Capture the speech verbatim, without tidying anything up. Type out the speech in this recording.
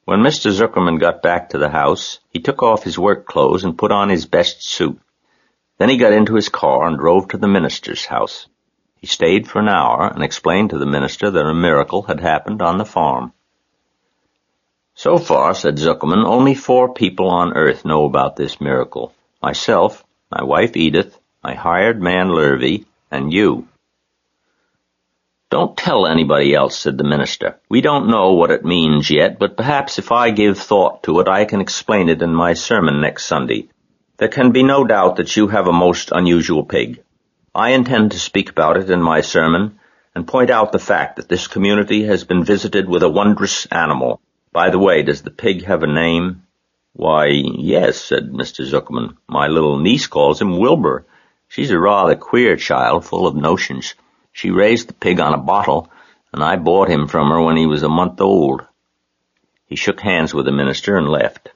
When Mister Zuckerman got back to the house, he took off his work clothes and put on his best suit. Then he got into his car and drove to the minister's house. He stayed for an hour and explained to the minister that a miracle had happened on the farm. So far, said Zuckerman, only four people on earth know about this miracle. Myself, my wife Edith, my hired man Lurvy, and you. Don't tell anybody else, said the minister. We don't know what it means yet, but perhaps if I give thought to it, I can explain it in my sermon next Sunday. There can be no doubt that you have a most unusual pig. I intend to speak about it in my sermon and point out the fact that this community has been visited with a wondrous animal. By the way, does the pig have a name? Why, yes, said Mister Zuckerman. My little niece calls him Wilbur. She's a rather queer child, full of notions. She raised the pig on a bottle, and I bought him from her when he was a month old. He shook hands with the minister and left.